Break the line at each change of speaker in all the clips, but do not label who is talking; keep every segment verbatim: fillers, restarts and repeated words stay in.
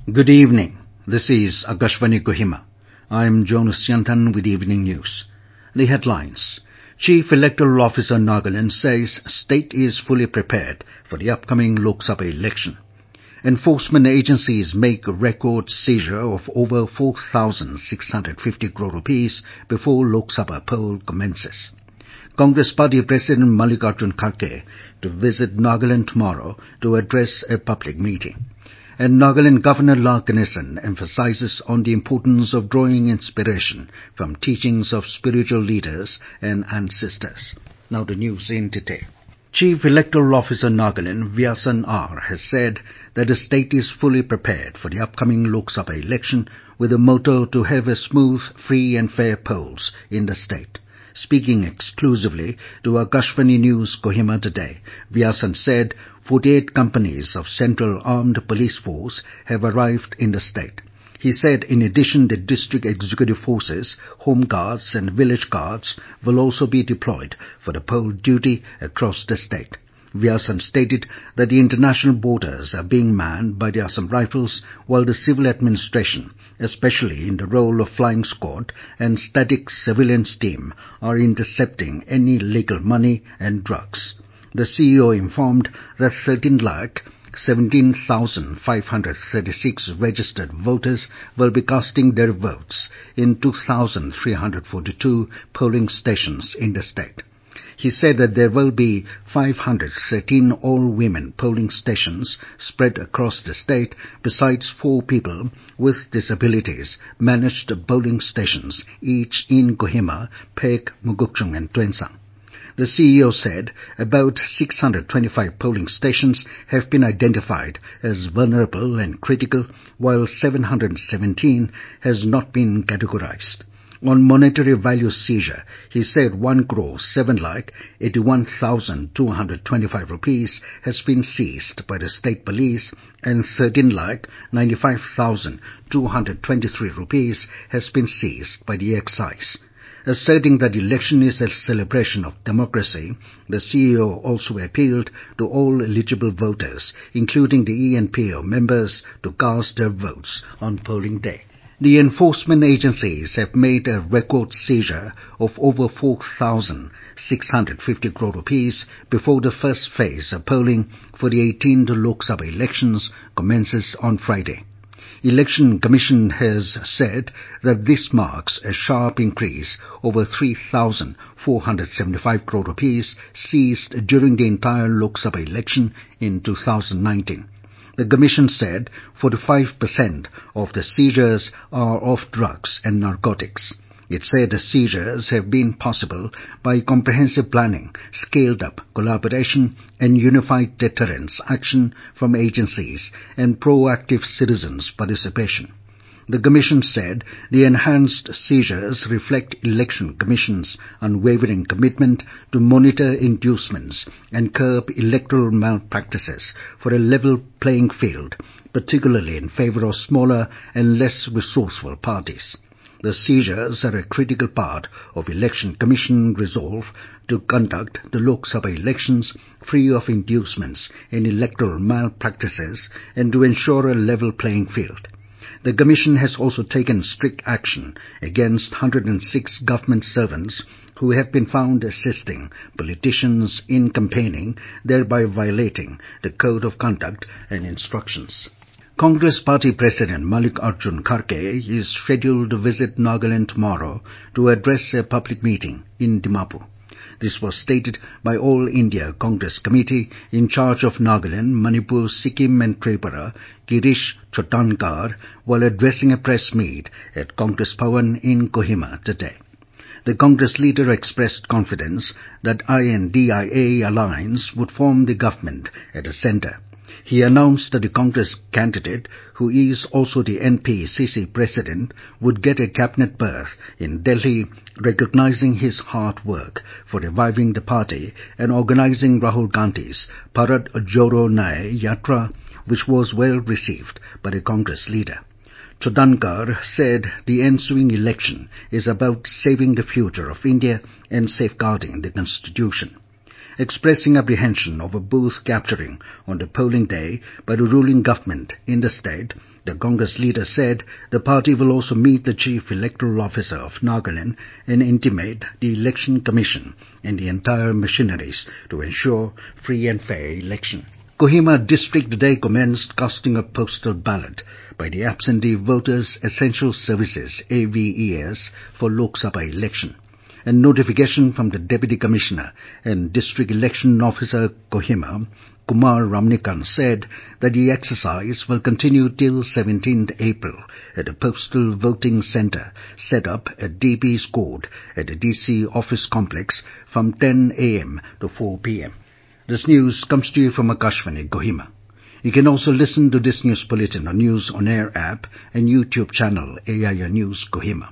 Good evening. This is Akashvani Kohima. I am Jonas Yantan with Evening News. The headlines. Chief Electoral Officer Nagaland says state is fully prepared for the upcoming Lok Sabha election. Enforcement agencies make a record seizure of over four thousand six hundred fifty crore rupees before Lok Sabha poll commences. Congress Party President Mallikarjun Kharge to visit Nagaland tomorrow to address a public meeting. And Nagaland Governor La Ganesan emphasizes on the importance of drawing inspiration from teachings of spiritual leaders and ancestors. Now the news in detail. Chief Electoral Officer Nagaland, Vyasan R, has said that the state is fully prepared for the upcoming Lok Sabha election with a motto to have a smooth, free and fair polls in the state. Speaking exclusively to Akashvani News Kohima today, Vyasan said forty-eight companies of Central Armed Police Force have arrived in the state. He said in addition the district executive forces, home guards and village guards will also be deployed for the poll duty across the state. Vyasan stated that the international borders are being manned by the Assam Rifles while the civil administration, especially in the role of flying squad and static surveillance team, are intercepting any illegal money and drugs. The C E O informed that thirteen lakh seventeen thousand five hundred thirty-six registered voters will be casting their votes in two thousand three hundred forty-two polling stations in the state. He said that there will be five hundred thirteen all-women polling stations spread across the state, besides four people with disabilities managed polling stations, each in Kohima, Phek, Mugukchung and Tuensang. The C E O said about six hundred twenty-five polling stations have been identified as vulnerable and critical, while seven hundred seventeen has not been categorized. On monetary value seizure, he said one crore seven lakh eighty-one thousand two hundred twenty-five rupees has been seized by the state police and thirteen lakh ninety-five thousand two hundred twenty-three rupees has been seized by the excise. Asserting that election is a celebration of democracy, the C E O also appealed to all eligible voters, including the E N P O members, to cast their votes on polling day. The enforcement agencies have made a record seizure of over four thousand six hundred fifty crore rupees before the first phase of polling for the eighteenth Lok Sabha elections commences on Friday. Election Commission has said that this marks a sharp increase over three thousand four hundred seventy-five crore rupees seized during the entire Lok Sabha election in two thousand nineteen. The Commission said forty-five percent of the seizures are of drugs and narcotics. It said the seizures have been possible by comprehensive planning, scaled-up collaboration and unified deterrence action from agencies and proactive citizens' participation. The Commission said the enhanced seizures reflect Election Commission's unwavering commitment to monitor inducements and curb electoral malpractices for a level playing field, particularly in favor of smaller and less resourceful parties. The seizures are a critical part of Election Commission resolve to conduct the Lok Sabha elections free of inducements and electoral malpractices and to ensure a level playing field. The Commission has also taken strict action against one hundred six government servants who have been found assisting politicians in campaigning, thereby violating the Code of Conduct and Instructions. Congress Party President Mallikarjun Kharge is scheduled to visit Nagaland tomorrow to address a public meeting in Dimapur. This was stated by All India Congress Committee in charge of Nagaland, Manipur, Sikkim and Tripura, Girish Chotankar, while addressing a press meet at Congress Bhavan in Kohima today. The Congress leader expressed confidence that I N D I A alliance would form the government at the centre. He announced that the Congress candidate, who is also the N P C C president, would get a cabinet berth in Delhi, recognizing his hard work for reviving the party and organizing Rahul Gandhi's Bharat Jodo Nyaya Yatra, which was well received by the Congress leader. Chotankar said the ensuing election is about saving the future of India and safeguarding the Constitution. expressing apprehension of a booth capturing on the polling day by the ruling government in the state, The Congress leader said the party will also meet the Chief Electoral Officer of Nagaland and intimate the Election Commission and the entire machineries to ensure free and fair election. Kohima District today commenced casting a postal ballot by the Absentee Voters Essential Services A V E S for Lok Sabha election. A notification from the Deputy Commissioner and District Election Officer Kohima, Kumar Ramnikan, said that the exercise will continue till seventeenth April at a postal voting centre set up at D P's Court at the D C office complex from ten a m to four p m This news comes to you from Akashvani, Kohima. You can also listen to this news bulletin on News On Air app and YouTube channel A I R News Kohima.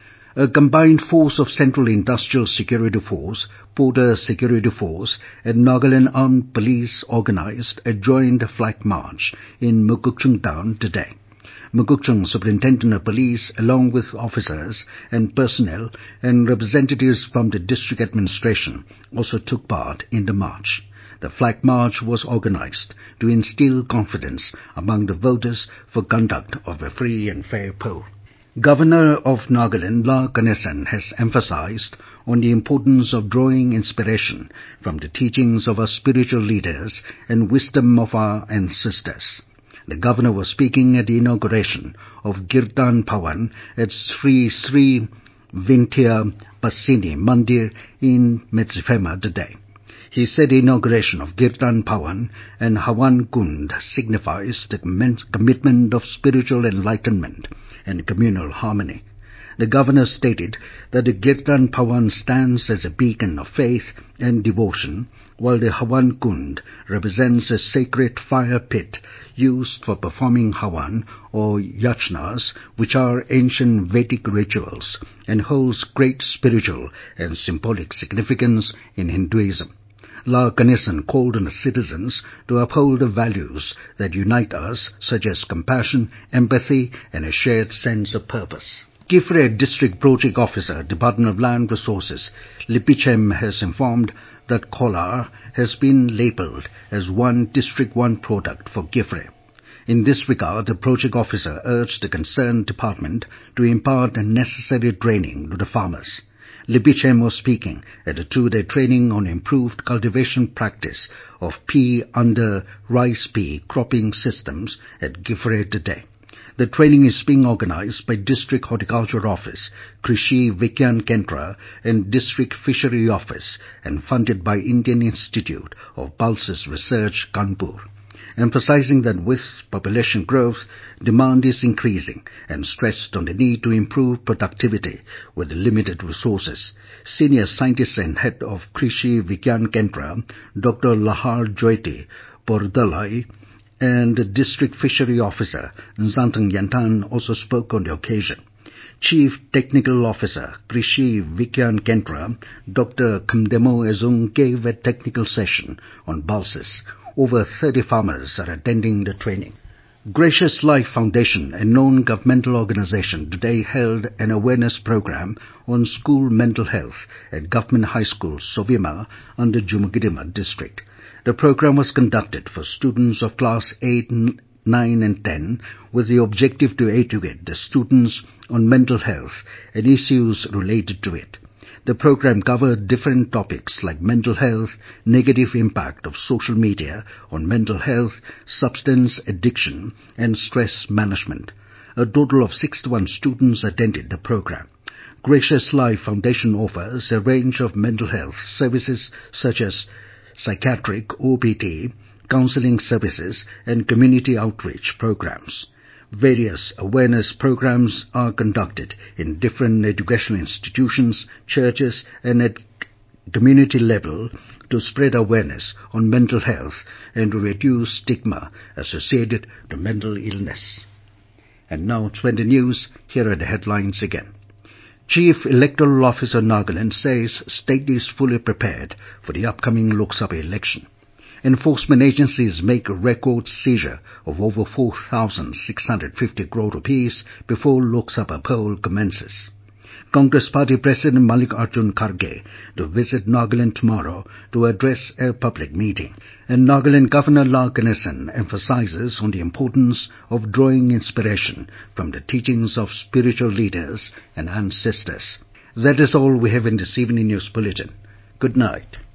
A combined force of Central Industrial Security Force, Border Security Force and Nagaland Armed Police organized a joint flag march in Mukokchung town today. Mukokchung Superintendent of Police, along with officers and personnel and representatives from the district administration, also took part in the march. The flag march was organized to instill confidence among the voters for conduct of a free and fair poll. Governor of Nagaland, La Ganesan, has emphasized on the importance of drawing inspiration from the teachings of our spiritual leaders and wisdom of our ancestors. The governor was speaking at the inauguration of Kirtan Bhawan at Sri Sri Vindhya Pasini Mandir in Medzifema today. He said the inauguration of Kirtan Bhawan and Hawan Kund signifies the commitment of spiritual enlightenment and communal harmony. The governor stated that the Kirtan Bhawan stands as a beacon of faith and devotion, while the Hawan Kund represents a sacred fire pit used for performing Hawan or Yachnas, which are ancient Vedic rituals, and holds great spiritual and symbolic significance in Hinduism. La Ganesan called on the citizens to uphold the values that unite us, such as compassion, empathy, and a shared sense of purpose. Gifre District Project Officer, Department of Land Resources, Lipichem, has informed that Kolar has been labelled as one District one product for Gifre. In this regard, the project officer urged the concerned department to impart necessary training to the farmers. Lipichem was speaking at a two-day training on improved cultivation practice of pea under rice pea cropping systems at Gifre today. The training is being organized by District Horticulture Office, Krishi Vigyan Kendra and District Fishery Office and funded by Indian Institute of Pulses Research, Kanpur. Emphasizing that with population growth, demand is increasing and stressed on the need to improve productivity with limited resources. Senior scientist and head of Krishi Vigyan Kendra, Doctor Lahar Jyoti Bordalai, and the District Fishery Officer, Nzantang Yantan, also spoke on the occasion. Chief Technical Officer, Krishi Vigyan Kendra, Doctor Kamdemo Ezung, gave a technical session on pulses. Over thirty farmers are attending the training. Gracious Life Foundation, a non-governmental organization, today held an awareness program on school mental health at Government High School, Sobima, under Jumagidima district. The program was conducted for students of class eight, nine and ten with the objective to educate the students on mental health and issues related to it. The program covered different topics like mental health, negative impact of social media on mental health, substance addiction, and stress management. A total of sixty-one students attended the program. Gracious Life Foundation offers a range of mental health services such as psychiatric, O P T, counseling services, and community outreach programs. Various awareness programs are conducted in different educational institutions, churches, and at community level to spread awareness on mental health and to reduce stigma associated to mental illness. And now twenty news, here are the headlines again. Chief Electoral Officer Nagaland says state is fully prepared for the upcoming Lok Sabha election. Enforcement agencies make a record seizure of over four thousand six hundred fifty crore rupees before Lok Sabha poll commences. Congress Party President Mallikarjun Kharge to visit Nagaland tomorrow to address a public meeting. And Nagaland Governor La Ganesan emphasizes on the importance of drawing inspiration from the teachings of spiritual leaders and ancestors. That is all we have in this evening news bulletin. Good night.